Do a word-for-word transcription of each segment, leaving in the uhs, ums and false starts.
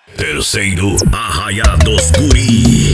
Terceiro, Arraia dos Guri.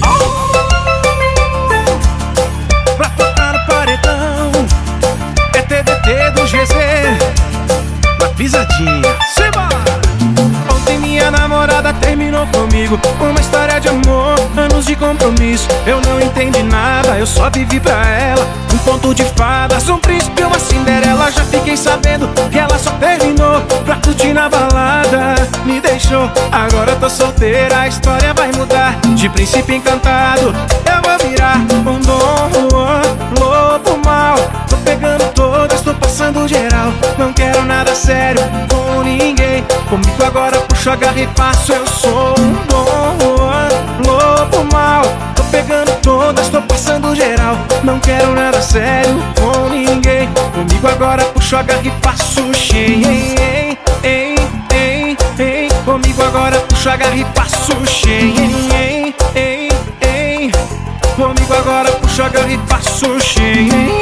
Pra tocar no paredão é T D T do G Z, na pisadinha. Simbora! Ontem minha namorada terminou comigo, uma história de amor, anos de compromisso. Eu não entendi nada, eu só vivi pra ela, um conto de fadas, um príncipe, uma Cinderela. Já fiquei sabendo que ela só terminou pra curtir na balada. Me deixou, agora tô solteira, a história vai mudar. De príncipe encantado, eu vou virar um Dom Juan, lobo mau. Tô pegando todas, tô passando geral, não quero nada sério com ninguém. Comigo agora puxo a garra e passo, eu sou um Dom Juan, lobo mau. Tô pegando todas, tô passando geral, não quero nada sério com ninguém. Comigo agora puxo a garra e passo cheio. Ei, ei, ei, ei. Comigo agora puxo a garra e passo cheio. Ei, ei, ei. Comigo agora puxo a garra e passo cheio.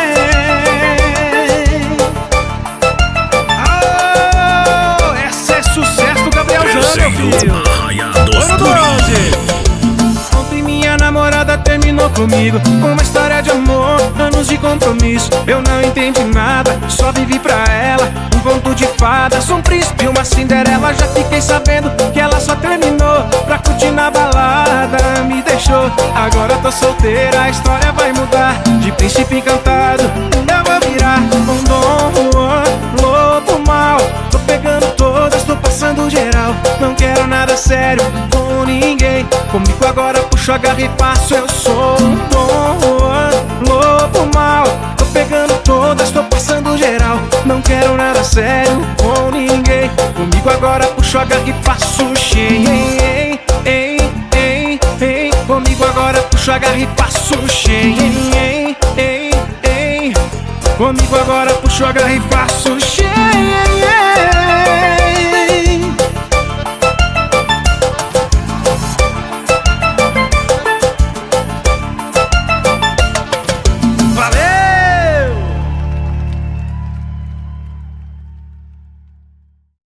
Ontem minha namorada terminou comigo, uma história de amor, anos de compromisso. Eu não entendi nada, só vivi pra ela, um conto de fadas, um príncipe, uma Cinderela. Já fiquei sabendo que ela só terminou pra curtir na balada. Me deixou, agora tô solteira, a história vai mudar. De príncipe encantado, eu vou virar um Dom Juan, lobo mau. Tô pegando todas, tô passando geral, não quero nada sério com ninguém. Comigo agora puxo a garra e passo, eu sou um Dom Juan, lobo mau. Tô pegando todas, tô passando geral, não quero nada sério com ninguém. Comigo agora puxo a garra e passo cheio. Ei, ei, ei, ei. Comigo agora puxo a garra e passo cheio. Ei, ei, ei. Comigo agora puxo a garra e passo cheio.